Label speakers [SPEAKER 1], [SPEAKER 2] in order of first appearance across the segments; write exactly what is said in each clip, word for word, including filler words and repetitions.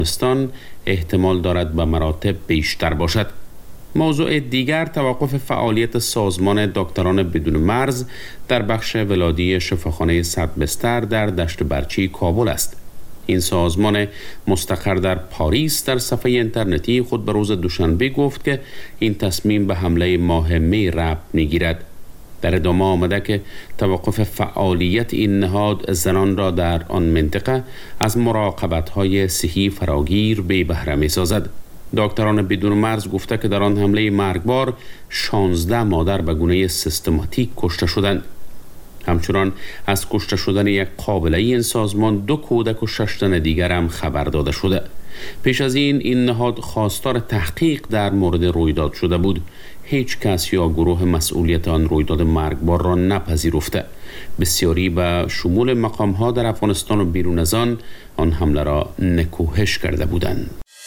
[SPEAKER 1] افغانستان احتمال دارد به مراتب بیشتر باشد. موضوع دیگر توقف فعالیت سازمان دکتران بدون مرز در بخش ولادی شفاخانه صد بستر در دشت برچی کابل است. این سازمان مستقر در پاریس در صفحه اینترنتی خود به روز دوشنبه گفت که این تصمیم به حمله ماه می ربط می‌گیرد. در ادامه آمده که توقف فعالیت این نهاد زنان را در آن منطقه از مراقبت‌های صحی فراگیر بی بهره می‌سازد. دکتران بدون مرز گفته که در آن حمله مرگبار شانزده مادر به گونه سیستماتیک کشته شدند. همچنان از کشته شدن یک قابله این سازمان دو کودک و شش تن دیگر هم خبر داده شده. پیش از این این نهاد خواستار تحقیق در مورد رویداد شده بود. هیچ کس یا گروه مسئولیت آن رویداد مرگبار را نپذیرفته. بسیاری به شمول مقام‌ها در افغانستان و بیرون از آن آن حمله را نکوهش کرده بودند.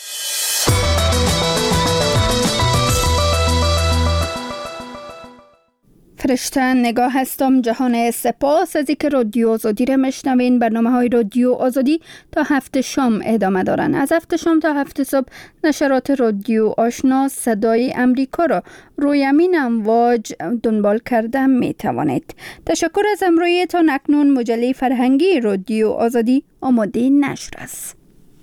[SPEAKER 2] فرشته نگاه هستم. جهان سپاس از اینکه رادیو آزادی را میشنوین. برنامه های رادیو آزادی تا هفت شام ادامه دارن. از هفت شام تا هفت صبح نشرات رادیو آشنا صدای امریکا را روی امین امواج دنبال کرده می توانید. تشکر از همراهیتان. اکنون مجله فرهنگی رادیو آزادی آماده نشر است.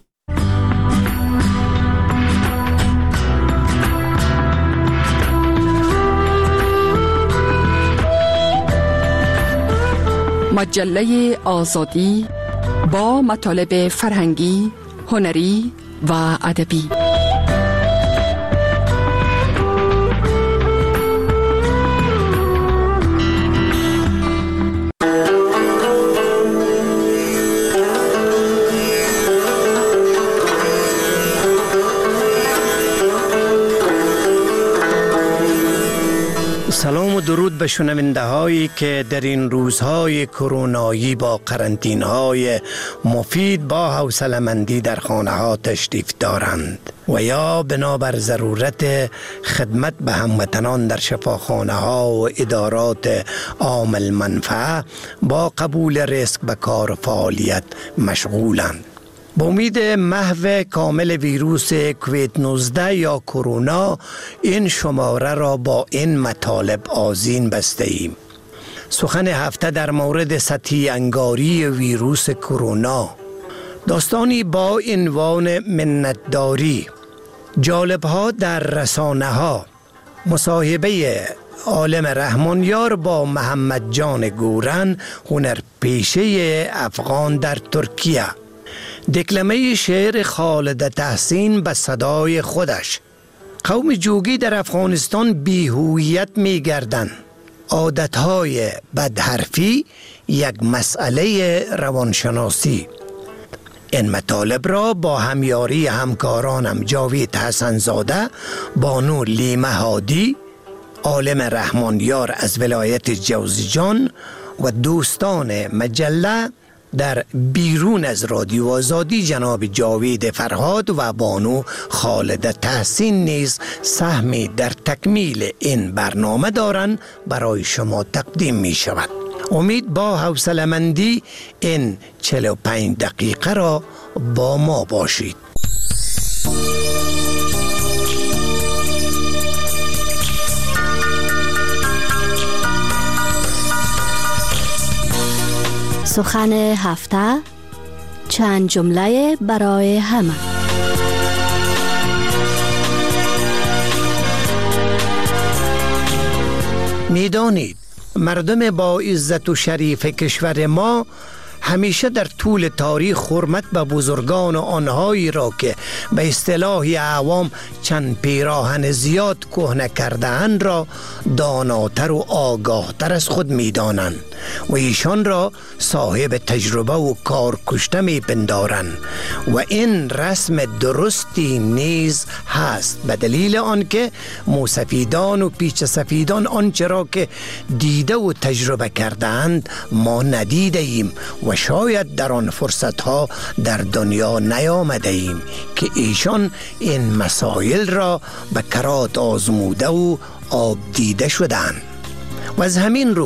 [SPEAKER 3] مجله آزادی با مطالب فرهنگی، هنری و ادبی.
[SPEAKER 4] سلام و درود به شنونده هایی که در این روزهای کرونایی با قرنطینه های مفید با حوصله‌مندی در خانه ها تشریف دارند و یا بنابر ضرورت خدمت به هموطنان در شفاخانه ها و ادارات عام المنفعه با قبول ریسک به کار و فعالیت مشغولند. با امید محو کامل ویروس کووید نوزده یا کرونا این شماره را با این مطالب آذین بسته ایم. سخن هفته در مورد سطحی انگاری ویروس کرونا، داستانی با عنوان منتداری، جالب‌ها در رسانه ها، مصاحبه عالم رحمانیار با محمد جان گورن هنرپیشه افغان در ترکیه، دکلمه شعر خالد تحسین به صدای خودش. قوم جوگی در افغانستان بی‌هویت می‌گردند. عادتهای بدحرفی یک مسئله روانشناسی. این مطالب را با همیاری همکارانم جاوید حسن زاده، بانو لیمه هادی، عالم رحمانیار از ولایت جوزجان و دوستان مجله در بیرون از رادیو آزادی جناب جاوید فرهاد و بانو خالد تحسین نیز سهمی در تکمیل این برنامه دارند برای شما تقدیم می شود. امید با حوصله‌مندی این چهل و پنج دقیقه را با ما باشید.
[SPEAKER 5] سخن هفته، چند جمله برای همه.
[SPEAKER 4] میدانید مردم با عزت و شریف کشور ما همیشه در طول تاریخ حرمت به بزرگان و آنهایی را که به اصطلاح عوام چند پیراهن زیاد کهنه کرده‌اند را داناتر و آگاهتر از خود می‌دانند و ایشان را صاحب تجربه و کارکشته می‌پندارند و این رسم درستی نیز هست، به دلیل آنکه موسفیدان و پیچ سفیدان آنچه را که دیده و تجربه کرده‌اند ما ندیده ایم و شاید در آن فرصتها در دنیا نیامده ایم که ایشان این مسائل را به کرات آزموده و آب دیده شدند. و از همین رو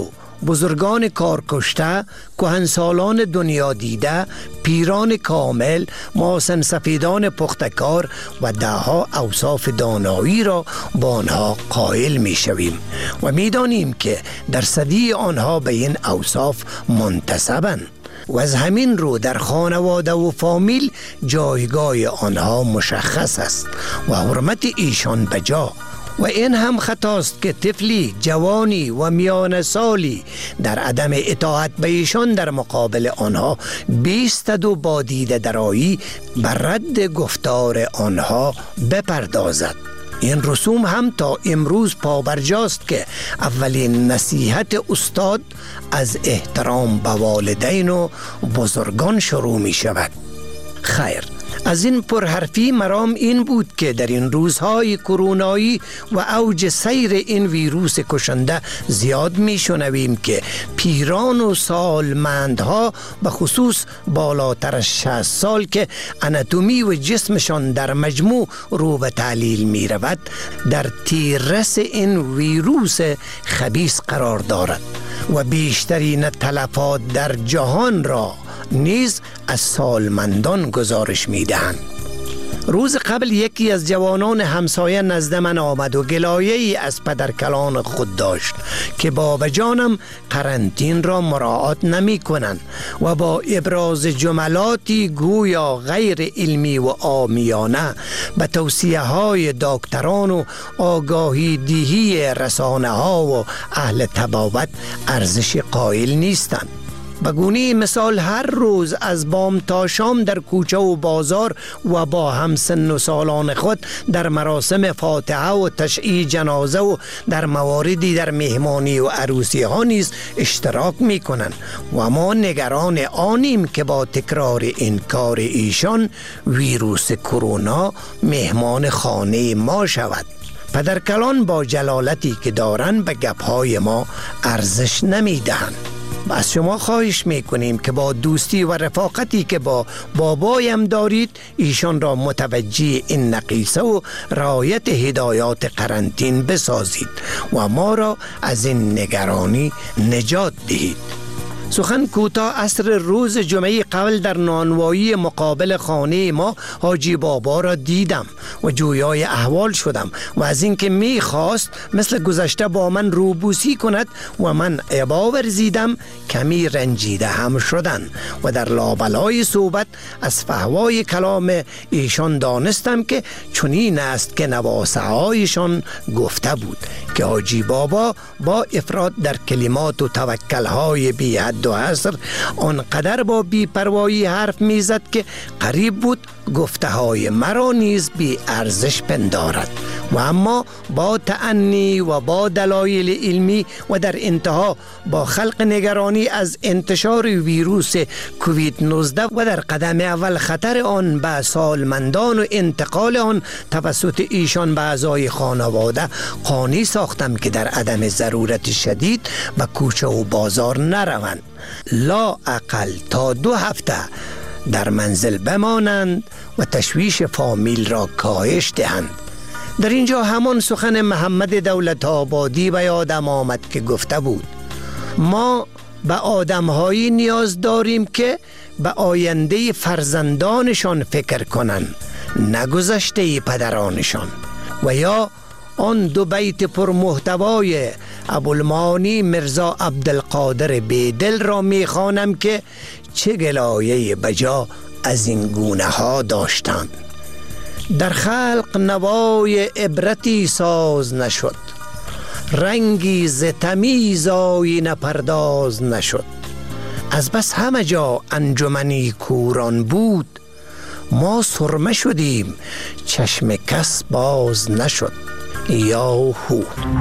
[SPEAKER 4] بزرگان کارکشته، کهنسالان دنیا دیده، پیران کامل، محسن سفیدان پختکار و دهها اوصاف دانایی را با آنها قائل می شویم و می دانیم که درصدی آنها به این اوصاف منتسبند و از همین رو در خانواده و فامیل جایگاه آنها مشخص است و حرمت ایشان بجا. و این هم خطاست که طفلی، جوانی و میان سالی در عدم اطاعت به ایشان در مقابل آنها بیستد و با دیده درایی بر رد گفتار آنها بپردازد. این رسوم هم تا امروز پابرجاست که اولین نصیحت استاد از احترام به والدین و بزرگان شروع می شود. خیر، از این پرحرفی مرام این بود که در این روزهای کرونایی و اوج سیر این ویروس کشنده زیاد می شنویم که پیران و سالمندها به خصوص بالاتر از شصت سال که اناتومی و جسمشان در مجموع رو به تعلیل می رود در تیررس این ویروس خبیث قرار دارد و بیشترین تلفات در جهان را نیز از سالمندان گزارش می دهند. روز قبل یکی از جوانان همسایه نزد من آمد و گلایه ای از پدرکلان خود داشت که بابا جانم قرنطین را مراعات نمی کنند و با ابراز جملاتی گویا غیر علمی و عامیانه به توصیه های دکتران و آگاهی دیهی رسانه ها و اهل طبابت ارزش قائل نیستند. بگونه مثال هر روز از بام تا شام در کوچه و بازار و با همسن و سالان خود در مراسم فاتحه و تشییع جنازه و در مواردی در مهمانی و عروسی ها نیز اشتراک می کنند و ما نگران آنیم که با تکرار این کار ایشان ویروس کرونا مهمان خانه ما شود. پدرکلان با جلالتی که دارند به گپهای ما ارزش نمی دهند. و از شما خواهش میکنیم که با دوستی و رفاقتی که با بابایم دارید ایشان را متوجه این نقیصه و رعایت هدایات قرنطین بسازید و ما را از این نگرانی نجات دهید. سخن کوتاه عصر روز جمعه قبل در نانوایی مقابل خانه ما حاجی بابا را دیدم و جویای احوال شدم و از اینکه میخواست مثل گذشته با من روبوسی کند و من ابا ورزیدم کمی رنجیده هم شدن و در لابلای صحبت از فحوای کلام ایشان دانستم که چنین است که نواسه هایشان گفته بود که حاجی بابا با افراد در کلمات و توکل های بی حد و حصر آنقدر با بی‌پروایی حرف میزد که قریب بود گفته های مرا نیز بی ارزش پندارد و اما با تأنی و با دلایل علمی و در انتها با خلق نگرانی از انتشار ویروس کووید نوزده و در قدم اول خطر آن به سالمندان و انتقال آن توسط ایشان به اعضای خانواده قانع ساختم که در عدم ضرورت شدید به کوچه و بازار نروند، لا اقل تا دو هفته در منزل بمانند و تشویش فامیل را کاهش دهند. در اینجا همان سخن محمد دولت آبادی به یادم آمد که گفته بود ما به آدمهایی نیاز داریم که به آینده فرزندانشان فکر کنند، نه گذشته پدرانشان. و یا آن دو بیت پر محتوای ابوالمعانی مرزا عبدالقادر بیدل را میخوانم که چه گلایه بجا از این گونه ها داشتند. در خلق نوای عبرتی ساز نشد، رنگی ز تمیز آیینه پرداز نشد. از بس همه جا انجمنی کوران بود، ما سرمه شدیم چشم کس باز نشد. یاهو.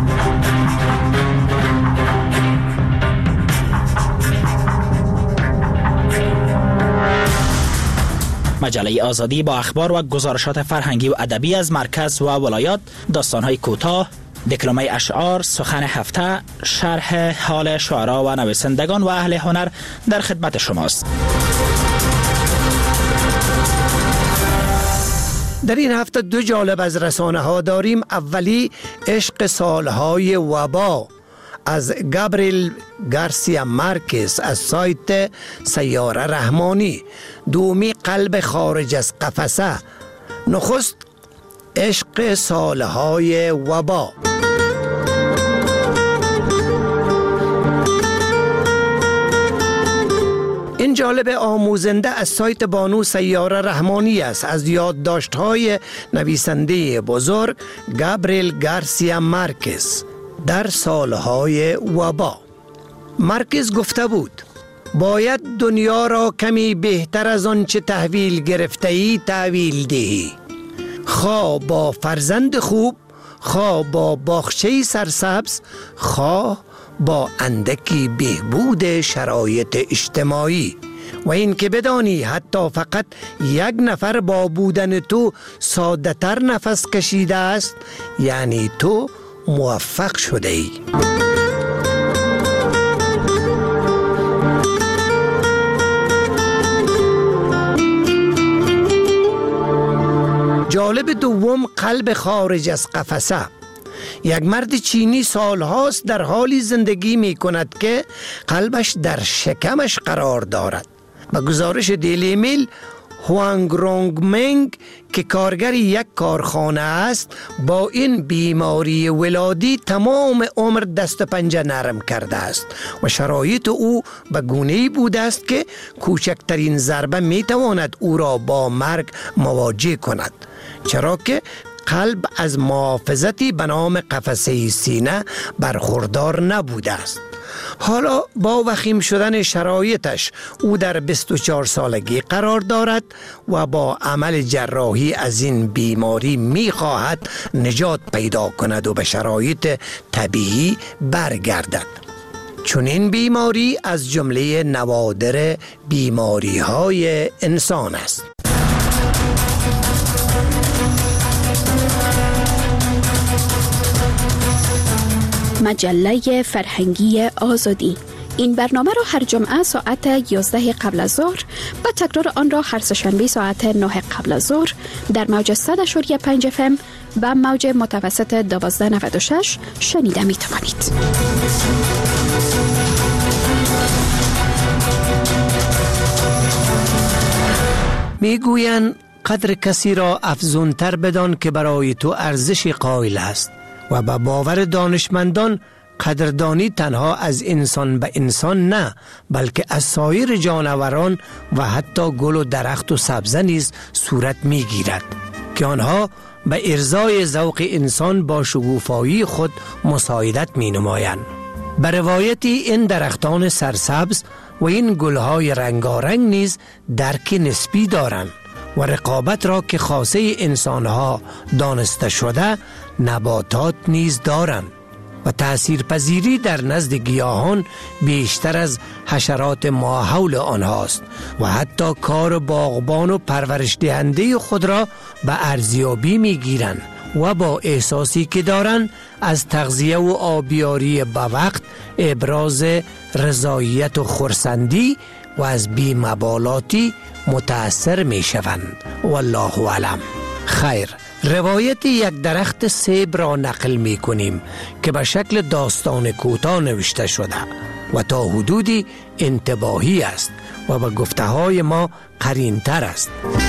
[SPEAKER 6] مجله آزادی با اخبار و گزارشات فرهنگی و ادبی از مرکز و ولایات، داستان‌های کوتاه، دکلمه اشعار، سخن هفته، شرح حال شعرا و نویسندگان و اهل هنر در خدمت شماست.
[SPEAKER 4] در این هفته دو جالب از رسانه ها داریم. اولی عشق سالهای وبا از گابریل گارسیا مارکز از سایت سیاره رحمانی. دومی قلب خارج از قفسه. نخست عشق سالهای وبا. این جالب آموزنده از سایت بانو سیاره رحمانی است، از یادداشت‌های نویسنده بزرگ گابریل گارسیا مارکز در سالهای وبا. مارکز گفته بود باید دنیا را کمی بهتر از آن چه تحویل گرفته‌ای تحویل دهی، خواه با فرزند خوب، خواه با باغچه سرسبز، خواه با اندکی بهبود شرایط اجتماعی. و این که بدانی حتی فقط یک نفر با بودن تو ساده تر نفس کشیده است، یعنی تو موفق شده ای. جالب دوم قلب خارج از قفسه. یک مرد چینی سالهاست در حالی زندگی می کند که قلبش در شکمش قرار دارد. به گزارش دیلی میل، هوانگ رونگ منگ که کارگر یک کارخانه است با این بیماری ولادی تمام عمر دست و پنجه نرم کرده است و شرایط او به گونه‌ای بوده است که کوچکترین ضربه می تواند او را با مرگ مواجه کند، چرا که قلب از محافظتی به نام قفسه سینه برخوردار نبوده است. حالا با وخیم شدن شرایطش او در بیست و چهار سالگی قرار دارد و با عمل جراحی از این بیماری می خواهد نجات پیدا کند و به شرایط طبیعی برگردد. چون این بیماری از جمله نوادر بیماری های انسان است.
[SPEAKER 7] مجله فرهنگی آزادی. این برنامه را هر جمعه ساعت یازده قبل از ظهر و تکرار آن را هر سه‌شنبه ساعت نه قبل از ظهر در موج صد و پنج اف ام و موج متوسط دوازده نود و شش شنیده می توانید.
[SPEAKER 4] میگویند قدر کسی را افزونتر بدان که برای تو ارزش قائل است و به باور دانشمندان قدردانی تنها از انسان به انسان نه، بلکه از سایر جانوران و حتی گل و درخت و سبزه نیز صورت میگیرد که آنها به ارضای ذوق انسان با شگوفایی خود مساعدت می نمایند. به روایتی این درختان سرسبز و این گلهای رنگارنگ نیز درک نسبی دارند و رقابت را که خاصه انسانها دانسته شده نباتات نیز دارند و تأثیرپذیری در نزد گیاهان بیشتر از حشرات ماحول آنهاست و حتی کار باغبان و پرورش دهنده خود را به ارزیابی می گیرند و با احساسی که دارند از تغذیه و آبیاری به وقت ابراز رضایت و خرسندی و از بی‌مبالاتی متأثر می شوند. والله اعلم. خیر، روایت یک درخت سیب را نقل می کنیم که به شکل داستان کوتاه نوشته شده و تا حدودی انتباهی است و به گفته های ما قرین تر است.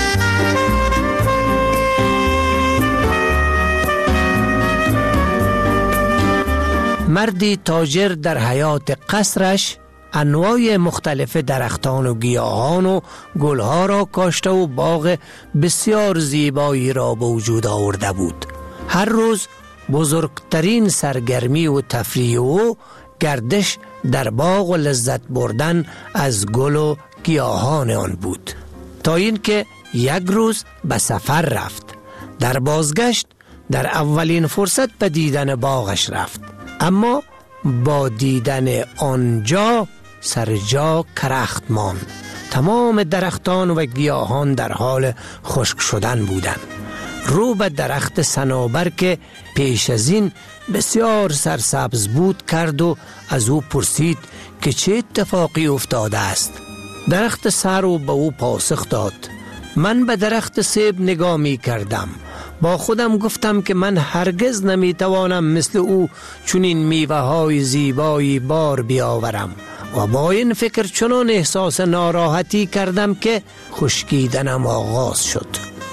[SPEAKER 4] مردی تاجر در حیات قصرش انواع مختلف درختان و گیاهان و گلها را کاشته و باغ بسیار زیبایی را به وجود آورده بود. هر روز بزرگترین سرگرمی و تفریح و گردش در باغ و لذت بردن از گل و گیاهان آن بود، تا اینکه یک روز به سفر رفت. در بازگشت در اولین فرصت به دیدن باغش رفت، اما با دیدن آنجا سر جا کرخت ماند. تمام درختان و گیاهان در حال خشک شدن بودند. رو به درخت صنوبر که پیش از این بسیار سرسبز بود کرد و از او پرسید که چه اتفاقی افتاده است. درخت سرو به او پاسخ داد: من به درخت سیب نگاه می کردم با خودم گفتم که من هرگز نمیتوانم مثل او چنین میوه های زیبایی بار بیاورم و با این فکر چنان احساس ناراحتی کردم که خشکیدنم آغاز شد.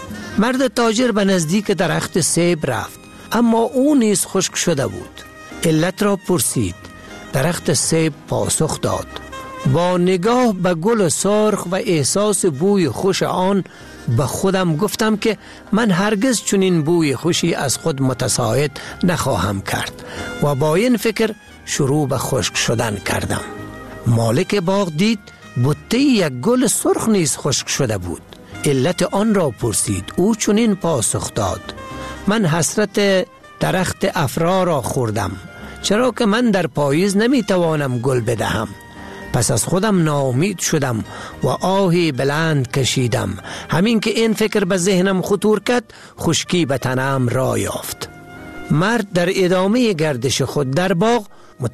[SPEAKER 4] مرد تاجر به نزدیک درخت سیب رفت، اما او نیز خشک شده بود. علت را پرسید. درخت سیب پاسخ داد. با نگاه به گل سرخ و احساس بوی خوش آن به خودم گفتم که من هرگز چنین بوی خوشی از خود متساعد نخواهم کرد و با این فکر شروع به خشک شدن کردم. مالک باغ دید بوته یک گل سرخ نیز خشک شده بود. علت آن را پرسید. او چنین پاسخ داد. من حسرت درخت افرا را خوردم، چرا که من در پاییز نمیتوانم گل بدهم. پس از خودم ناامید شدم و آهی بلند کشیدم. همین که این فکر به ذهنم خطور کرد، خشکی به تنم را یافت. مرد در ادامه گردش خود در باغ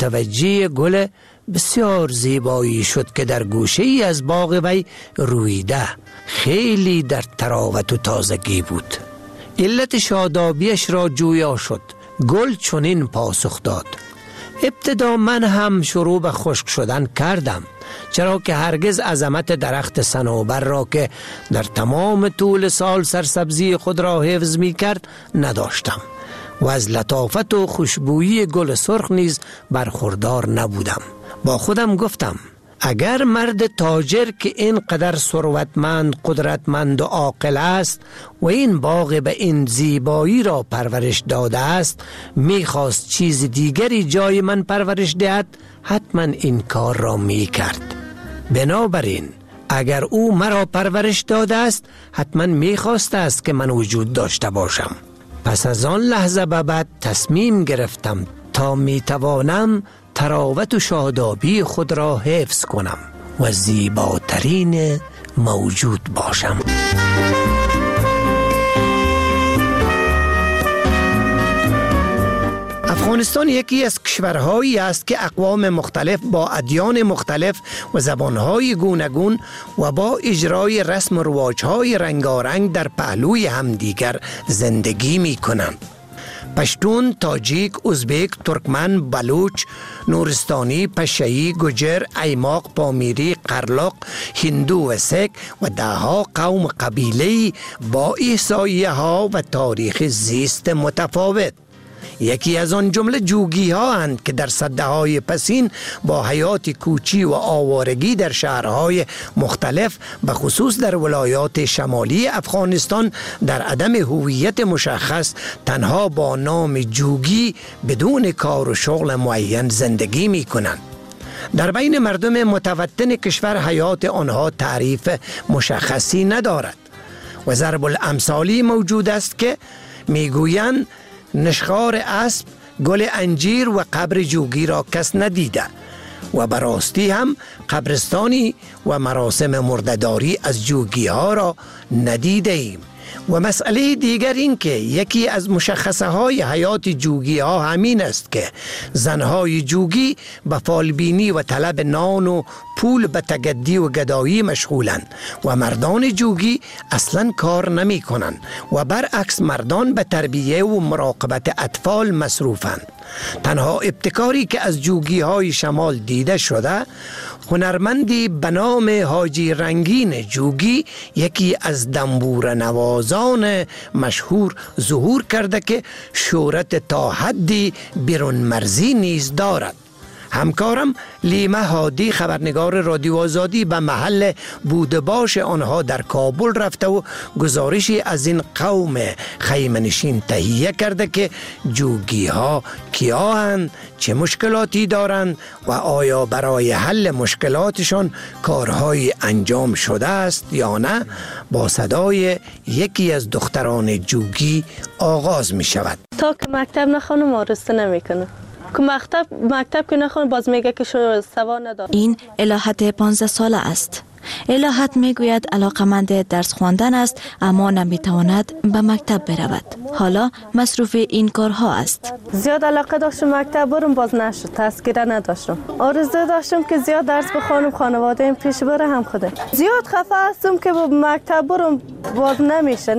[SPEAKER 4] متوجه گل بسیار زیبایی شد که در گوشه ای از باغ وی رویده، خیلی در تراوت و تازگی بود. علت شادابیش را جویا شد. گل چنین پاسخ داد. ابتدا من هم شروع به خشک شدن کردم، چرا که هرگز عظمت درخت صنوبر را که در تمام طول سال سرسبزی خود را حفظ می کرد نداشتم و از لطافت و خوشبویی گل سرخ نیز برخوردار نبودم. با خودم گفتم اگر مرد تاجر که اینقدر ثروتمند، قدرتمند و عاقل است و این باغ به این زیبایی را پرورش داده است، میخواست چیز دیگری جای من پرورش دهد، حتما این کار را میکرد. بنابراین اگر او مرا پرورش داده است، حتما میخواسته است که من وجود داشته باشم. پس از آن لحظه به بعد تصمیم گرفتم تا میتوانم تراوت و شادابی خود را حفظ کنم و زیباترین موجود باشم. افغانستان یکی از کشورهایی است که اقوام مختلف با ادیان مختلف و زبانهای گوناگون و با اجرای رسم و رواجهای رنگارنگ در پهلوی همدیگر زندگی می کنند. پشتون، تاجیک، ازبک، ترکمن، بلوچ، نورستانی، پشه‌ای، گوجر، ایماق، پامیری، قرلاق، هندو و سک و دهها قوم قبیله‌ای با احصایه ها و تاریخ زیست متفاوت. یکی از آن جمله جوگی ها اند که در سده های پسین با حیات کوچی و آوارگی در شهرهای مختلف به خصوص در ولایات شمالی افغانستان در عدم هویت مشخص تنها با نام جوگی بدون کار و شغل معین زندگی می کنند. در بین مردم متوطن کشور حیات آنها تعریف مشخصی ندارد و ضرب الامثالی موجود است که میگویند نشخوار اسب، گل انجیر و قبر جوگی را کس ندیده و براستی هم قبرستانی و مراسم مرده‌داری از جوگی ها را ندیده ایم. و مسئله دیگر این که یکی از مشخصه های حیات جوگی ها همین است که زنهای جوگی به فالبینی و طلب نان و پول به تگدی و گدایی مشغولند و مردان جوگی اصلا کار نمی کنند و برعکس مردان به تربیه و مراقبت اطفال مصروفند. تنها ابتکاری که از جوگی های شمال دیده شده، هنرمندی به نام حاجی رنگین جوگی یکی از دنبور نوازان مشهور ظهور کرده که شهرت تا حدی بیرون مرزی نیز دارد. همکارم لیمه هادی خبرنگار رادیو آزادی به محل بودباش آنها در کابل رفته و گزارشی از این قوم خیمه‌نشین تهیه کرده که جوگی ها کیا هستند، چه مشکلاتی دارند و آیا برای حل مشکلاتشان کارهای انجام شده است یا نه. با صدای یکی از دختران جوگی آغاز می شود.
[SPEAKER 8] تا که مکتب نخوانم آرسته نمی کنم. که مکتب مکتب که نخوانم باز میگه که شو سوا ندارم.
[SPEAKER 9] این الهت پانزده ساله است. الهت میگوید علاقمند درس خواندن است اما نمیتواند به مکتب برود. حالا مصروف این کارها است.
[SPEAKER 8] زیاد علاقه داشتم مکتب برم باز نشد، تذکره نداشتم. آرزو داشتم که زیاد درس بخوانم، خانواده این پیش بره هم خوده. زیاد خفه هستم که با مکتب برم باز نمیشه نی.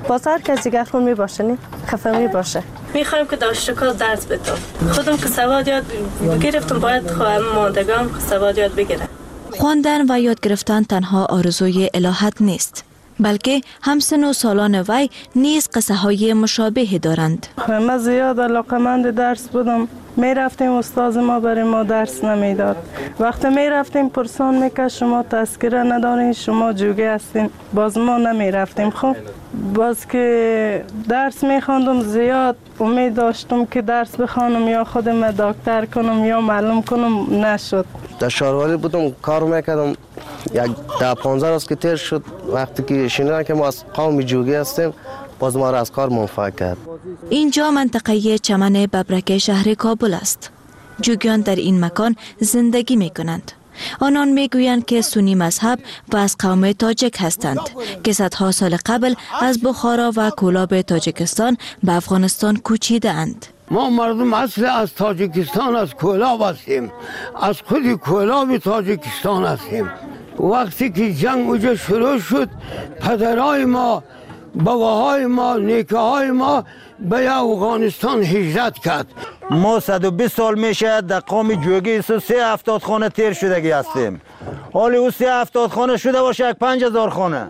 [SPEAKER 8] باز هر کسی دیگه خون می باشه نی خفه می باشه. میخوایم که دانشجوها درس بدم. خودم که سواد یاد گرفتم باید خواهم ماندگان سواد یاد بگیرم.
[SPEAKER 9] خواندن و یاد گرفتن تنها آرزوی الهت نیست، بلکه همسن و سالان وی نیز قصه های مشابه دارند.
[SPEAKER 8] من زیاد علاقمند درس بودم. می رفتیم استاد ما برای ما درس نمیداد. وقتی می رفتیم پرسان میکرد شما تذکره ندارین، شما جوگه هستین، باز ما نمی رفتیم. خب باز که درس می خواندم زیاد امید داشتم که درس بخوانم یا خودم دکتر کنم یا معلم کنم، نشد.
[SPEAKER 10] در شهروالی بودم کار میکردم، یک ده پانزده روز که تیر شد وقتی که شنیدن که ما از قوم جوگی هستیم باز ما را از کار منفعل کرد.
[SPEAKER 9] اینجا منطقه چمن ببرک شهر کابل است. جوگیان در این مکان زندگی می کنند. آنان می گویند که سنی مذهب و از قوم تاجک هستند که صدها سال قبل از بخارا و کولاب تاجکستان به افغانستان کوچیده اند.
[SPEAKER 11] ما مردم اصل از تاجیکستان از کولاب هستیم، از خود کولاب تاجیکستان هستیم. وقتی که جنگ اونجا شروع شد پدرای ما، باباهای ما، نیکه های ما به افغانستان هجرت کرد.
[SPEAKER 12] ما صد و بیست سال میشه در قوم جوگی سه هفتاد خانه تیر شدگی هستیم. حالی او سه هفتاد خانه شده باشه یک پنج هزار خانه.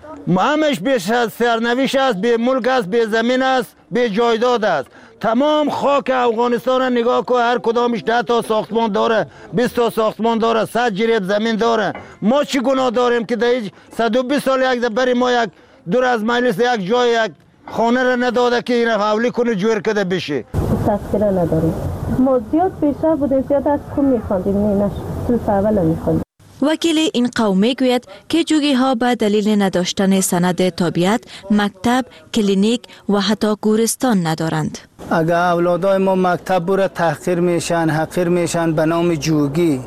[SPEAKER 12] همش بیش از سرنوشت است، به ملک است، به زمین است، به جایداد است. تمام خاک افغانستان را نگاه کو، هر کدامش ده تا ساختمان داره، بیست تا ساختمان داره، صد جریب زمین داره. ما چی گناه داریم که در صد و بیست سال یک بری ما یک دور از مجلس یک جای یک خانه را نداده که این حولی کنه جور کده بشه.
[SPEAKER 8] تذکره نداریم. ما زیاد پیشتر بودیم، زیاد از خون میخواندیم، نه نش صرف اول میخواندیم.
[SPEAKER 9] وکیل این قوم می گوید که جوگی ها به دلیل نداشتن سند تابعیت مکتب، کلینیک و حتی گورستان ندارند.
[SPEAKER 13] اگر اولادای ما مکتب برای تحقیر میشن، حقیر میشن به نام جوگی،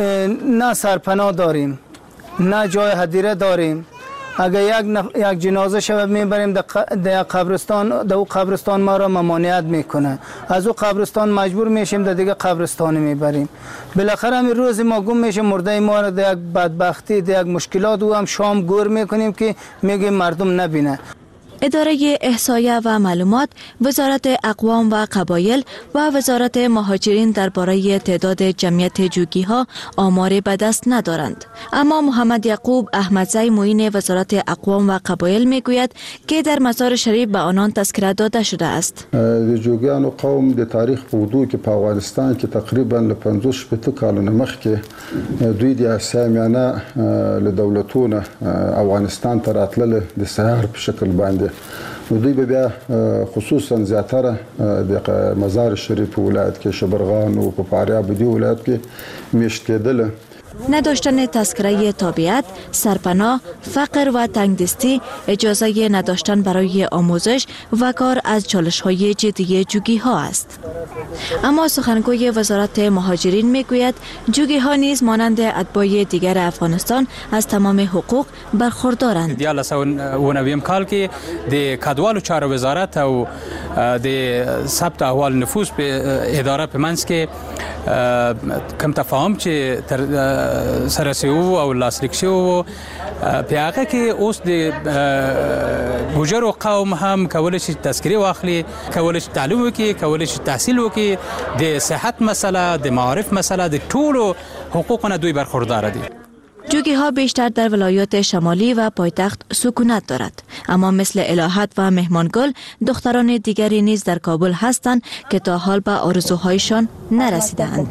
[SPEAKER 13] نه سرپناه داریم، نه جای هدیره داریم. اگر یک نف... یک جنازه شود میبریم در قبرستان، در او قبرستان ما را ممانعت میکنه. از او قبرستان مجبور میشیم در دیگه قبرستانی میبریم. بالاخره همین روز ما گم میشه، مرده ما را در یک بدبختی، در یک مشکلات او هم شام گور میکنیم که میگیم مردم نبینه.
[SPEAKER 9] اداره احصایه و معلومات، وزارت اقوام و قبایل و وزارت مهاجرین درباره تعداد جمعیت جوگی ها آمار به دست ندارند. اما محمد یعقوب احمدزی معین وزارت اقوام و قبایل می گوید که در مزار شریف به آنان تذکره داده شده است.
[SPEAKER 14] جوگیان و قوم د تاریخ په ودو کې په افغانستان کې تقریبا له پنځوس شپږ کالونو مخکې دوی د اسامیانه له دولتونو افغانستان ته راتلل د سهار په شکل باندې. دوی به بیا خصوصا زیاتره د مزار شریف ولایت کې شبرغان او په فاریاب دی ولایت کې میشت کېدل.
[SPEAKER 9] نداشتن تذکره تابعیت، سرپناه، فقر و تنگدستی، اجازه نداشتن برای آموزش و کار از چالش‌های جدی جوگی ها است. اما سخنگوی وزارت مهاجرین میگوید جوگی ها نیز مانند اتباع دیگر افغانستان از تمام حقوق برخوردارند.
[SPEAKER 15] دیال و نویم کال کې د کډوالو چارو وزارت او د ثبت احوال نفوس په اداره په منځ کې کم تفاهم چې تر سره سیو او لاسلیک شو په هغه کې اوس د ګوجرو قوم هم کولای شي تذکره واخلي، کولای شي تعلیم وکړي، کولای شي تحصیل وکړي، د صحت مسله، د معارف مسله، د ټولو حقوقونه دوی برخوردار دي.
[SPEAKER 9] جوگی ها بیشتر در ولایات شمالی و پایتخت سکونت دارد، اما مثل الهت و مهمانگل دختران دیگری نیز در کابل هستند که تا حال به آرزوهایشان نرسیدند.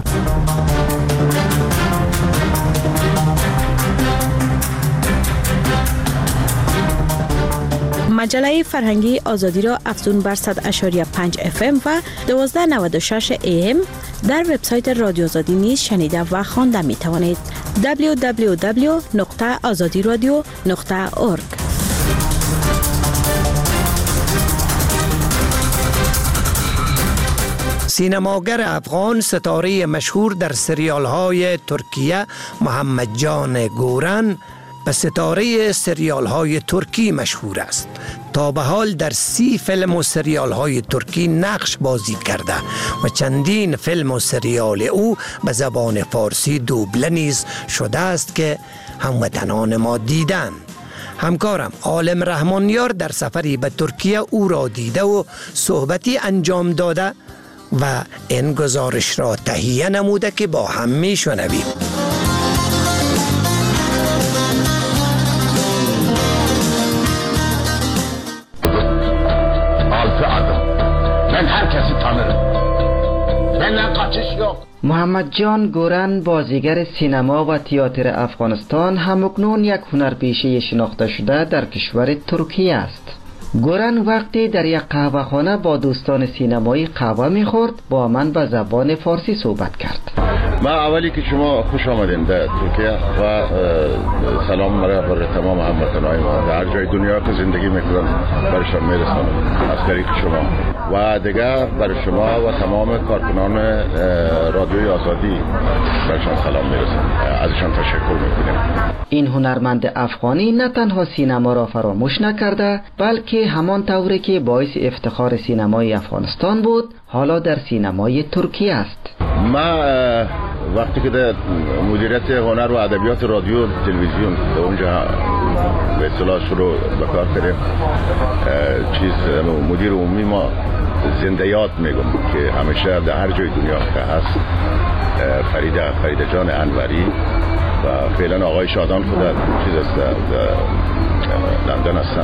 [SPEAKER 16] مجله فرهنگی آزادی را افزون بر صد و پنج اف ام و دویست و نود و شش ای ام در وبسایت رادیو آزادی نیز شنیده و خوانده می توانید. دبلیو دبلیو دبلیو نقطه آزادی رادیو نقطه اورگ.
[SPEAKER 4] سینماگر افغان ستاره مشهور در سریال های ترکیه محمد جان گورن به ستاره سریال های ترکی مشهور است. تا به حال در سی فیلم و سریال های ترکی نقش بازی کرده و چندین فیلم و سریال او به زبان فارسی دوبله نیز شده است که هموطنان ما دیدند. همکارم عالم رحمانیار در سفری به ترکیه او را دیده و صحبتی انجام داده و این گزارش را تهیه نموده که با هم می شنویم.
[SPEAKER 17] من هر کسی tanırım. Benden kaçış yok.
[SPEAKER 18] محمد جان گورن بازیگر سینما و تئاتر افغانستان همکنون یک هنرپیشه شناخته شده در کشور ترکیه است. گورن وقتی در یک قهوه‌خانه با دوستان سینمایی قهوه می‌خورد با من به زبان فارسی صحبت کرد.
[SPEAKER 17] من اولی که شما خوش آمدین در ترکیه و سلام مرا بر تمام هموطنان ما در هر جای دنیا که زندگی میکنن برشان میرسانم از طریق شما و دیگر برای شما و تمام کارکنان رادیوی آزادی برشان سلام میرسانم، ازشان تشکر میکنیم.
[SPEAKER 18] این هنرمند افغانی نه تنها سینما را فراموش نکرده بلکه همان طوری که باعث افتخار سینمای افغانستان بود حالا در سینمای ترکیه است.
[SPEAKER 17] ما وقتی که در مدیریت هنر و ادبیات رادیو تلویزیون در اونجا به اصطلاح شروع به کار کردیم، چیز مدیر عمومی ما زنده یاد میگم که همیشه در هر جای دنیا که هست فریده فریده جان انوری و فعلا آقای شادان خود چیز است در لندن هستن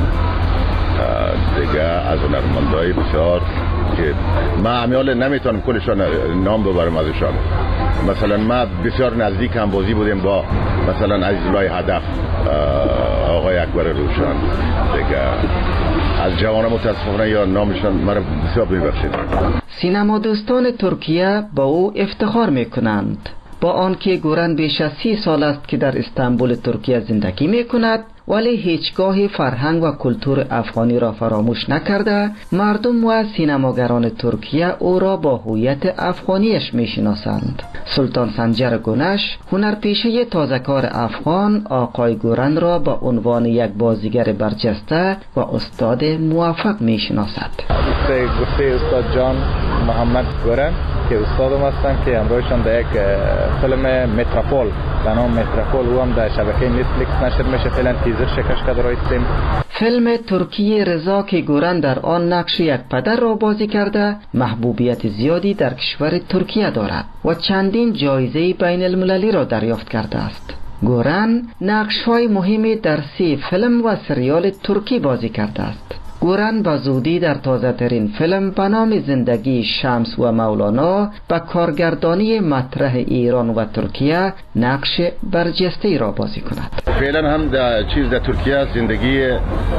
[SPEAKER 17] دیگه از هنرمندای بسیار که ما امیال نمیتونم کلشان نام ببرم ازشان. مثلا ما بسیار نزدیک هم بازی بودیم با مثلا عزیزالله هدف، آقای اکبر روشن دیگه از جوان متاسفانه یا نامشان مرا بسیار میبخشید.
[SPEAKER 18] سینما دوستان ترکیه با او افتخار میکنند. با آنکه گورن بیش از سی سال است که در استانبول ترکیه زندگی میکند ولی هیچگاه فرهنگ و کلتور افغانی را فراموش نکرده، مردم و سینماگران ترکیه او را با هویت افغانیش میشناسند. سلطان سنجر گنش هنرپیشه تازه‌کار افغان آقای گورن را با عنوان یک بازیگر برجسته و استاد موفق میشناسد.
[SPEAKER 19] گفته استاد جان محمد گورن که استادم هستن که امروزشان در یک فیلم متروپول به نام متروپول او هم در شبکه نتفلیکس نشر میشه، فعلا تیزر شکش کرده رایستیم.
[SPEAKER 18] فیلم ترکی رضا که گورن در آن نقش یک پدر را بازی کرده محبوبیت زیادی در کشور ترکیه دارد و چندین جایزه بین المللی را دریافت کرده است. گورن نقش‌های مهمی در سی فیلم و سریال ترکی بازی کرده است. گورن با زودی در تازه ترین فیلم به نام زندگی شمس و مولانا با کارگردانی مطرح ایران و ترکیه نقش برجسته را بازی کند.
[SPEAKER 17] فعلا هم در چیز در ترکیه زندگی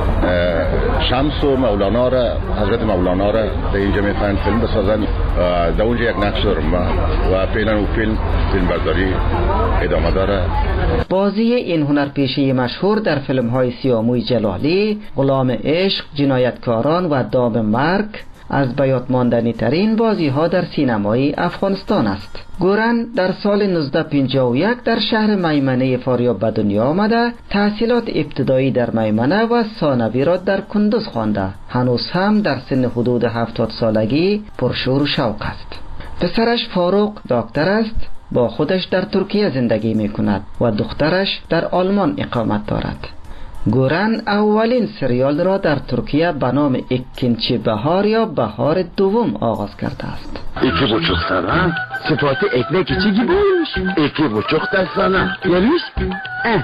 [SPEAKER 17] شمس و مولانا را حضرت مولانا را در اینجا میخواین فیلم بسازن، در اونجا یک نقش دارم و فعلا اون فیلم فیلم برداری ادامه داره.
[SPEAKER 18] بازی این هنرپیشه مشهور در فیلم های سیاموی جلالی، غلام عشق، جنایتکاران و دام مرگ از بیاد ماندنی ترین بازی ها در سینمای افغانستان است. گورن در سال نوزده پنجاه و یک در شهر میمنه فاریاب به دنیا آمده، تحصیلات ابتدایی در میمنه و ثانوی را در کندوز خوانده. هنوز هم در سن حدود هفتاد سالگی پرشور و شوق است. پسرش فاروق دکتر است، با خودش در ترکیه زندگی می کند و دخترش در آلمان اقامت دارد. گورن اولین سریال را در ترکیه به نام اکنچی بهار یا بهار دوم آغاز کرده است.
[SPEAKER 17] iki buçuk sana, sıfatı ekmek içi gibiymiş. İki buçuk da sana. Yemiş? Eh.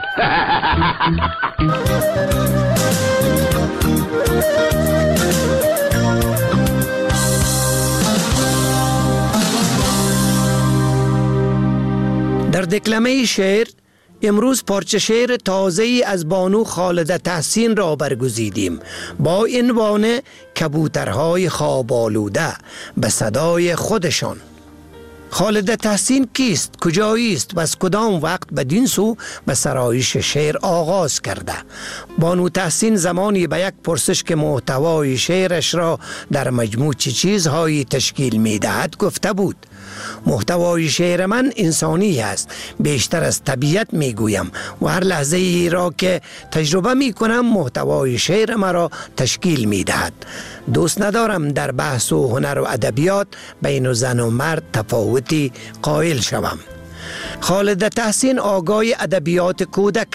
[SPEAKER 4] در دکلمه شعر امروز پارچه شعر تازه‌ای از بانو خالده تحسین را برگزیدیم با عنوان کبوترهای خواب آلوده به صدای خودشان. خالده تحسین کیست؟ کجایی است و از کدام وقت بدین سو به سرایش شعر آغاز کرده؟ بانو تحسین زمانی به یک پرسش که محتوای شعرش را در مجموع چه چیزهایی تشکیل می‌دهد گفته بود: محتوای شعر من انسانی است، بیشتر از طبیعت میگویم و هر لحظه ای را که تجربه می کنم محتوای شعر مرا تشکیل می دهد. دوست ندارم در بحث و هنر و ادبیات بین زن و مرد تفاوتی قائل شوم. خالده تحسین آگاه ادبیات کودک است.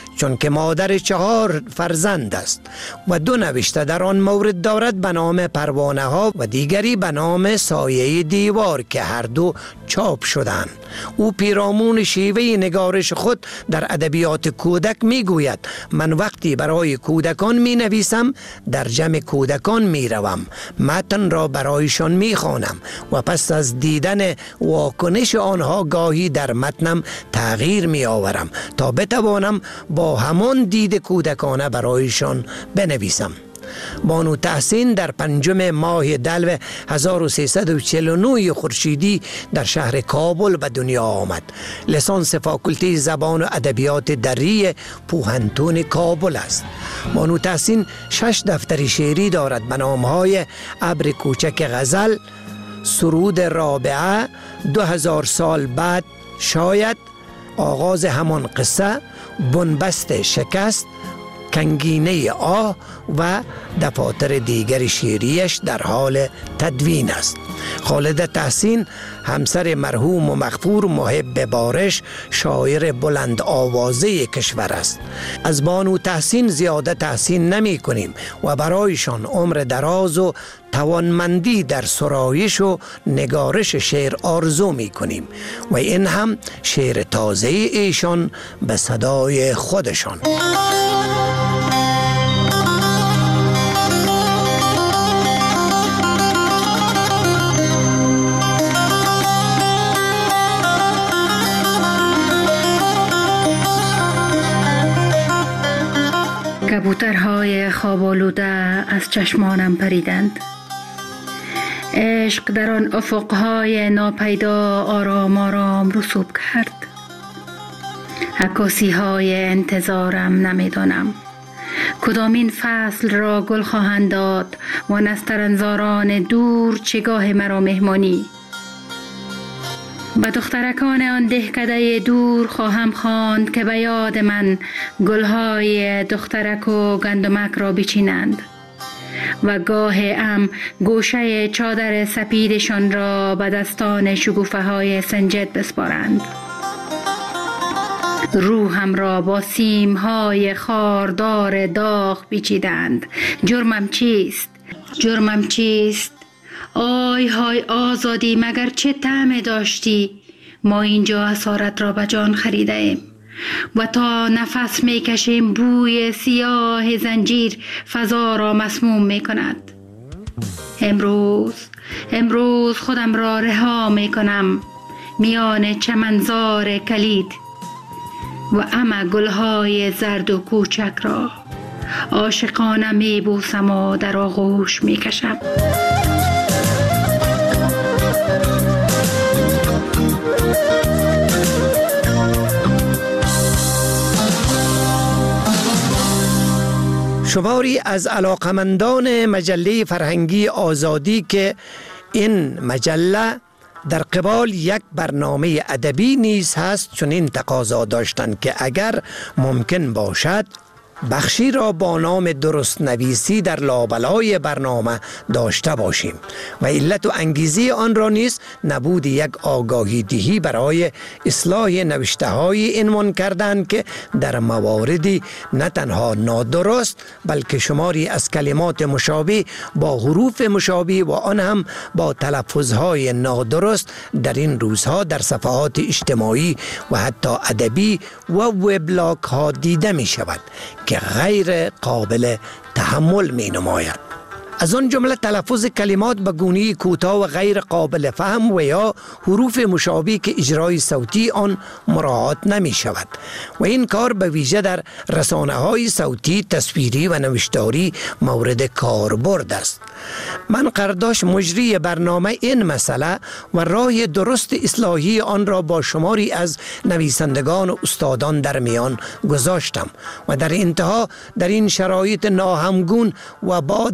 [SPEAKER 4] چون که مادر چهار فرزند است و دو نوشته در آن مورد دارد به نام پروانه ها و دیگری به نام سایه دیوار که هر دو چاپ شدند. او پیرامون شیوه نگارش خود در ادبیات کودک می گوید من وقتی برای کودکان می نویسم در جمع کودکان می روم، متن را برایشان می خوانم و پس از دیدن واکنش آنها گاهی در متنم تغییر می آورم تا بتوانم با همان دید کودکانه برایشان بنویسم. بانو تحسین در پنجم ماه دلو هزار و سیصد و چهل و نه خورشیدی در شهر کابل به دنیا آمد. لیسانس فاکولته زبان و ادبیات دری پوهنتون کابل است. بانو تحسین شش دفتر شعری دارد به نامهای ابر کوچک غزل، سرود رابعه، دو هزار سال بعد شاید، آغاز همان قصه، بنبست شکست، کنگینه آه و دفاتر دیگر شعریش در حال تدوین است. خالد تحسین همسر مرحوم و مغفور محب بارش شاعر بلند آوازه کشور است. از بانو تحسین زیاده تحسین نمی کنیم و برایشان عمر دراز و توانمندی در سرایش و نگارش شعر آرزو می کنیم و این هم شعر تازه ایشان به صدای خودشان.
[SPEAKER 20] کبوترهای خواب آلوده از چشمانم پریدند. عشق در آن افقهای ناپیدا آرام آرام رسوب کرد. عکاسی های انتظارم نمیدانم کدامین فصل را گل خواهند داد و نسترنزاران دور چگاه مرا مهمانی. به دخترکان آن دهکده دور خواهم خواند که به یاد من گلهای دخترک و گندمک را بچینند و گاه ام گوشه چادر سپیدشان را به دستان شگوفه های سنجد بسپارند. روحم را با سیم های خاردار داغ پیچیدند. جرمم چیست؟ جرمم چیست؟ آی های آزادی مگر چه طعم داشتی؟ ما اینجا اسارت را به جان خریده ایم و تا نفس می کشیم بوی سیاه زنجیر فضا را مسموم می کند. امروز امروز خودم را رها می کنم میان چمنزار کلید و اما گلهای زرد و کوچک را عاشقانه می بوسم و در آغوش می کشم.
[SPEAKER 4] شماری از علاقمندان مجله فرهنگی آزادی که این مجله در قبال یک برنامه ادبی نیز هست چنین تقاضا داشتند که اگر ممکن باشد بخشی را با نام درست نویسی در لابلای برنامه داشته باشیم و علت و انگیزه آن را نیز نبود یک آگاهی دهی برای اصلاح نوشته های عنوان کردند که در مواردی نه تنها نادرست بلکه شماری از کلمات مشابه با حروف مشابه و آن هم با تلفظهای نادرست در این روزها در صفحات اجتماعی و حتی ادبی و وبلاگ ها دیده می شود که غیر قابل تحمل می نماید. از آن جمله تلفظ کلمات به گونه کوتاه و غیر قابل فهم و یا حروف مشابه که اجرای صوتی آن مراعات نمی شود و این کار به ویژه در رسانه های صوتی، تصویری و نوشتاری مورد کاربرد است. من قرداش مجری برنامه این مسئله و راه درست اصلاحی آن را با شماری از نویسندگان و استادان در میان گذاشتم و در انتها در این شرایط ناهمگون و با در نظر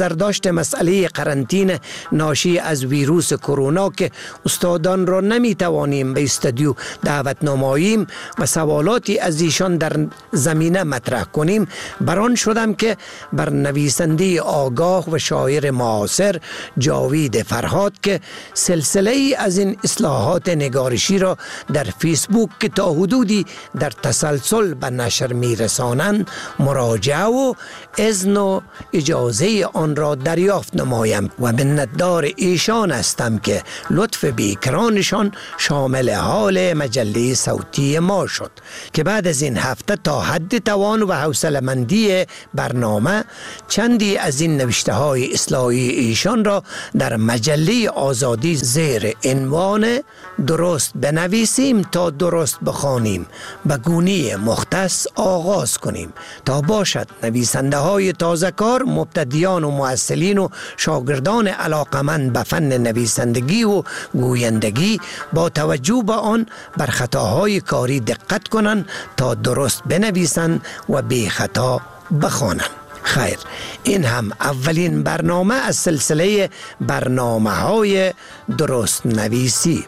[SPEAKER 4] نظر داشت مسئله قرنطینه ناشی از ویروس کرونا که استادان را نمی توانیم به استودیو دعوت نماییم و سوالاتی از ایشان در زمینه مطرح کنیم، بران شدم که بر نویسنده آگاه و شاعر معاصر جاوید فرهاد که سلسله ای از این اصلاحات نگارشی را در فیسبوک که تا حدودی در تسلسل به نشر می رسانند مراجعه و اذن و اجازه آن را دریافت نمایم و منتدار ایشان هستم که لطف بیکرانشان شامل حال مجله صوتی ما شد که بعد از این هفته تا حد توان و حوصله‌مندی برنامه چندی از این نوشته های اصلاحی ایشان را در مجله آزادی زیر عنوان درست بنویسیم تا درست بخوانیم به گونه مختص آغاز کنیم تا باشد نویسنده های تازه کار، مبتدیان و مؤثلین و شاگردان علاقمند به فن نویسندگی و گویندگی با توجه به آن بر خطاهای کاری دقت کنند تا درست بنویسند و بی خطا بخوانند. خیر، این هم اولین برنامه از سلسله برنامه های درست نویسی.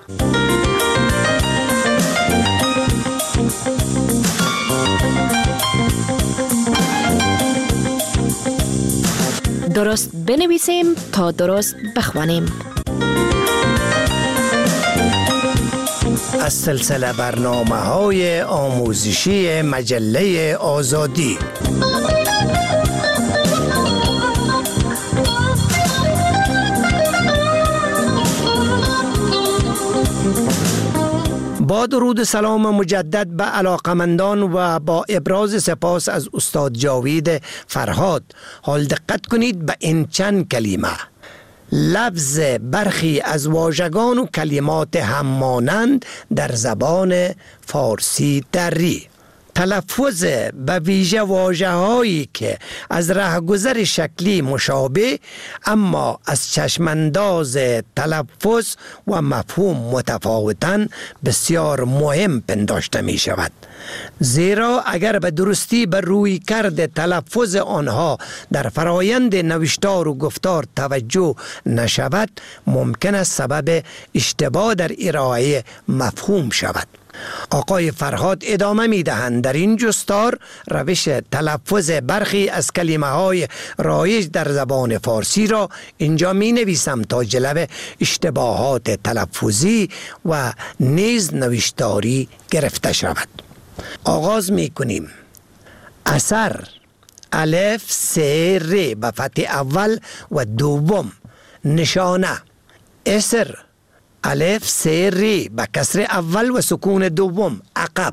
[SPEAKER 9] درست بنویسیم تا درست بخوانیم.
[SPEAKER 4] از سلسله برنامه های آموزشی مجله آزادی. با درود سلام مجدد به علاقمندان و با ابراز سپاس از استاد جاوید فرهاد، حال دقت کنید به این چند کلمه. لفظ برخی از واژگان و کلمات هممانند در زبان فارسی دری. تلفظ به ویژه واژه‌هایی که از رهگذر شکلی مشابه اما از چشمانداز تلفظ و مفهوم متفاوتن بسیار مهم پنداشته می شود، زیرا اگر به درستی به روی کرده تلفظ آنها در فرایند نوشتار و گفتار توجه نشود ممکن است سبب اشتباه در ارائه مفهوم شود. آقای فرهاد ادامه می دهند در این جستار روش تلفظ برخی از کلمه های رایج در زبان فارسی را اینجا می نویسم تا جلو اشتباهات تلفظی و نیز نوشتاری گرفته شود. آغاز می کنیم. اثر الف سه ر به فتح اول و دوم. نشانه اثر الف سه ری به کسر اول و سکون دوم. عقب.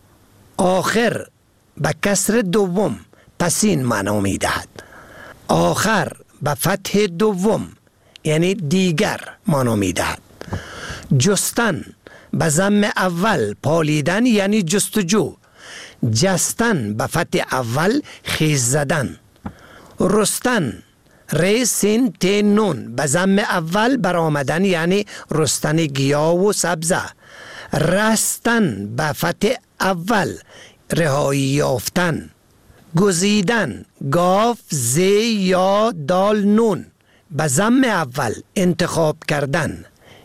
[SPEAKER 4] آخر به کسر دوم پسین معنا می دهد. آخر به فتح دوم یعنی دیگر معنا می دهد. جستن به ضم اول پالیدن یعنی جستجو. جستن به فتح اول خیز زدن. رستن ری سین تی نون به ضم اول برآمدن یعنی رستن گیاه و سبزه. رستن به فتح اول رهایی یافتن. گزیدن گاف زی یا دال نون به ضم اول انتخاب کردن.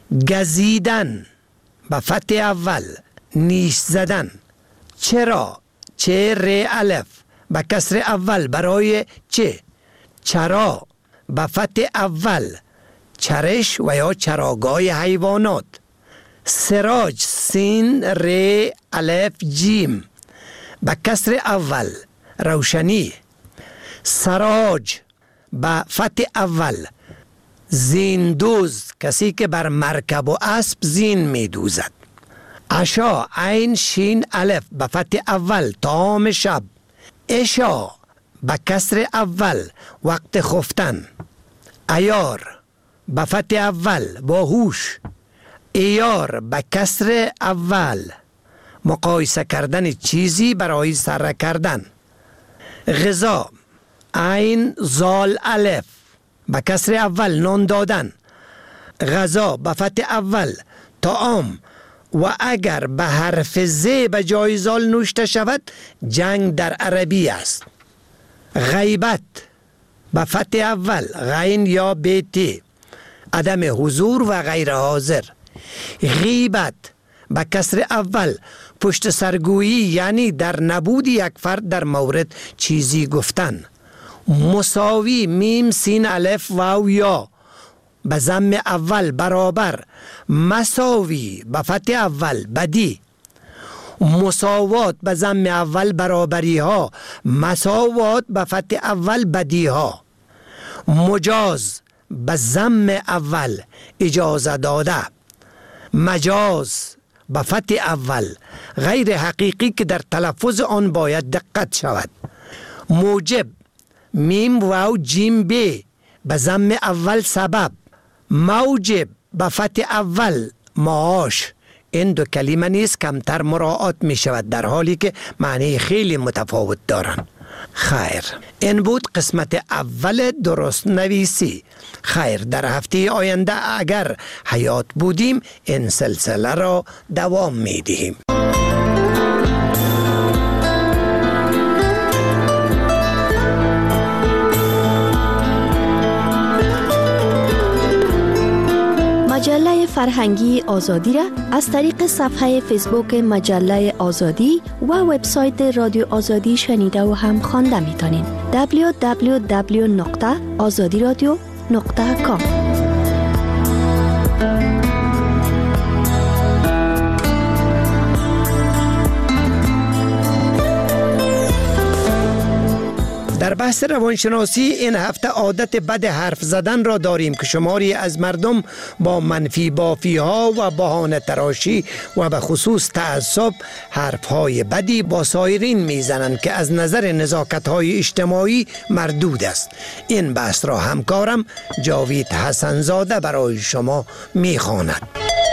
[SPEAKER 4] گزیدن به فتح اول نیش زدن. چرا چه ر الف به کسر اول برای چه. چرا به فتح اول چرش و یا چراگاه حیوانات. سراج سین ر الف جیم به کسر اول روشنی. سراج به فتح اول زیندوز کسی که بر مرکب و اسب زین می دوزد. عشا عین شین الف به فتح اول طعام شب. عشا به کسر اول وقت خفتن. عیار به فتح اول باهوش. عیار به کسر اول مقایسه کردن چیزی برای سره کردن. غذا عین زال الف به کسر اول نان دادن. غذا به فتح اول طعام و اگر به حرف ز به جای زال نوشته شود جنگ در عربی است. غیبت به فتح اول غین یا بیتی عدم حضور و غیر حاضر. غیبت به کسر اول پشت سرگویی یعنی در نبود یک فرد در مورد چیزی گفتن. مساوی میم سین الف واو یا به ضم اول برابر. مساوی به فتح اول بدی. مساوات به ضم اول برابری ها. مساوات به فتح اول بدی ها. مجاز به ضم اول اجازه داده. مجاز به فتح اول غیر حقیقی که در تلفظ آن باید دقت شود. موجب میم واو جیم بی به ضم اول سبب. موجب به فتح اول معاش. این دو کلمه نیست کمتر مراعات می شود در حالی که معنی خیلی متفاوت دارند. خیر، این بود قسمت اول درست نویسی. خیر، در هفته آینده اگر حیات بودیم این سلسله را دوام می دهیم.
[SPEAKER 5] مجله فرهنگی آزادی را از طریق صفحه فیسبوک مجله آزادی و وبسایت رادیو آزادی شنیده و هم خوانده میتونین. دبلیو دبلیو دبلیو نقطه آزادی رادیو نقطه کام.
[SPEAKER 4] در بحث روانشناسی این هفته عادت بد حرف زدن را داریم که شماری از مردم با منفی بافی ها و بهانه تراشی و به خصوص تعصب حرف های بدی با سایرین میزنند که از نظر نزاکت های اجتماعی مردود است. این بحث را همکارم جاوید حسنزاده برای شما میخواند.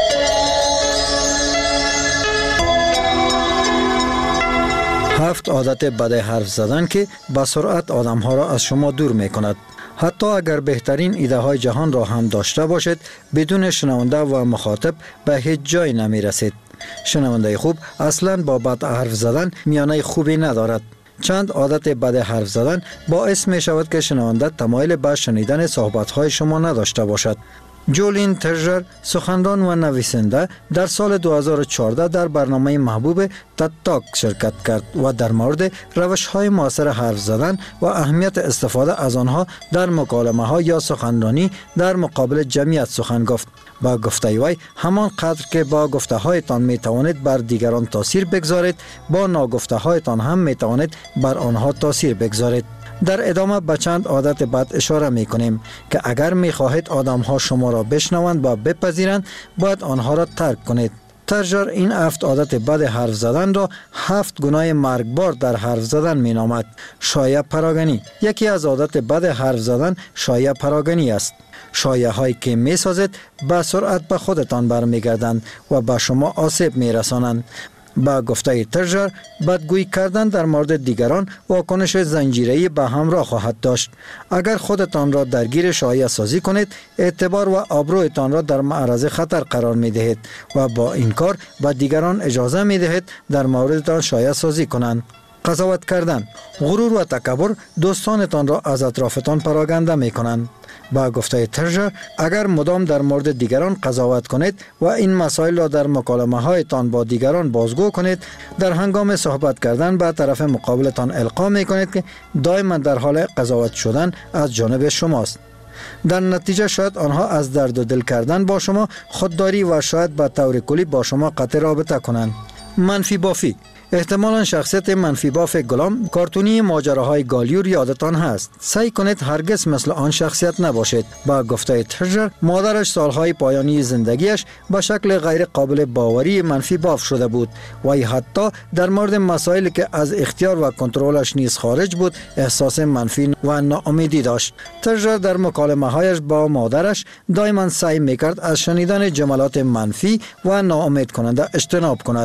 [SPEAKER 21] هفت عادت بد حرف زدن که به سرعت آدم ها را از شما دور می کند. حتی اگر بهترین ایده های جهان را هم داشته باشد، بدون شنونده و مخاطب به هیچ جای نمی رسید. شنونده خوب اصلا با بد حرف زدن میانه خوبی ندارد. چند عادت بد حرف زدن باعث می شود که شنونده تمایل به شنیدن صحبت های شما نداشته باشد. جولین ترژر، سخنران و نویسنده، در سال دو هزار و چهارده در برنامه محبوب تد تاک شرکت کرد و در مورد روش‌های معاصر حرف زدن و اهمیت استفاده از آنها در مکالمه‌ها یا سخنرانی در مقابل جمعیت سخن گفت. با گفته وی همان قدر که با گفته هایتان می توانید بر دیگران تاثیر بگذارید، با ناگفته هایتان هم می توانید بر آنها تاثیر بگذارید. در ادامه به چند عادت بد اشاره می کنیم که اگر می خواهید آدم ها شما را بشنوند و بپذیرند باید آنها را ترک کنید. ترژر این هفت عادت بد حرف زدن را هفت گناه مرگبار در حرف زدن می نامد. شایعه پراگنی. یکی از عادت بد حرف زدن شایعه پراگنی است. شایعه هایی که می سازید به سرعت به خودتان برمیگردند و به شما آسیب می رسانند. با گفته ترژر، بدگویی کردن در مورد دیگران واکنش زنجیره‌ای به همراه خواهد داشت. اگر خودتان را درگیر شایعه سازی کنید، اعتبار و آبرویتان را در معرض خطر قرار می دهید و با این کار به دیگران اجازه می دهید در موردتان شایعه سازی کنند. قضاوت کردن. غرور و تکبر دوستانتان را از اطرافتان پراگنده می کنند. با گفته ترژر، اگر مدام در مورد دیگران قضاوت کنید و این مسائل را در مکالمه هایتان با دیگران بازگو کنید، در هنگام صحبت کردن به طرف مقابلتان القا می کنید که دائما در حال قضاوت شدن از جانب شماست. در نتیجه شاید آنها از درد و دل کردن با شما خودداری و شاید به طور کلی با شما قطع رابطه کنند. منفی بافی. احتمالاً شخصیت منفی باف گلام کارتونی ماجراهای گالیور یادتان هست. سعی کنید هرگز مثل آن شخصیت نباشید. با گفته ترژر، مادرش سالهای پایانی زندگیش به شکل غیر قابل باوری منفی باف شده بود و ای حتی در مورد مسائلی که از اختیار و کنترلش نیز خارج بود احساس منفی و ناامیدی داشت. ترژر در مکالمه هایش با مادرش دائما سعی میکرد از شنیدن جملات منفی و ناامید کننده اجتناب کند.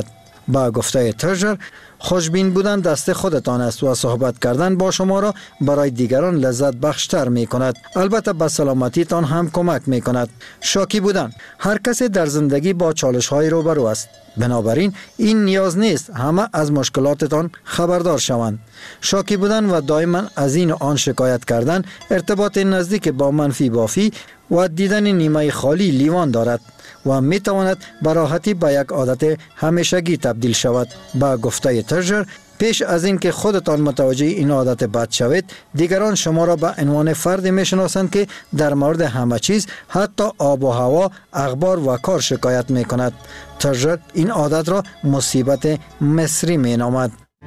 [SPEAKER 21] با گفته ترژر خوشبین بودن دست خودتان است و صحبت کردن با شما را برای دیگران لذت بخشتر می کند. البته به سلامتیتان هم کمک می کند. شاکی بودن. هر کسی در زندگی با چالش های روبرو است. بنابراین این نیاز نیست همه از مشکلاتتان خبردار شوند. شاکی بودن و دائما از این و آن شکایت کردن ارتباط نزدیک با منفی بافی و دیدن نیمه خالی لیوان دارد و می تواند به راحتی به یک عادت همیشگی تبدیل شود. با گفته ترژر پیش از اینکه خودتان متوجه این عادت بد شوید، دیگران شما را به عنوان فرد می شناسند که در مورد همه چیز حتی آب و هوا، اخبار و کار شکایت می کند. ترژر این عادت را مصیبت مصری می نامد.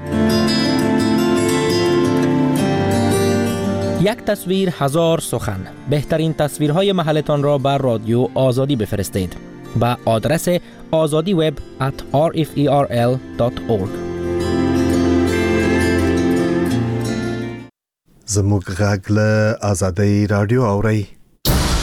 [SPEAKER 1] یک تصویر هزار سخن. بهترین تصویرهای محلتان را بر رادیو آزادی بفرستید با آدرس آزادی وب ات آر اف ای آر ال دات اورگ.
[SPEAKER 22] زموږ غږ له آزادۍ رادیو اورئ.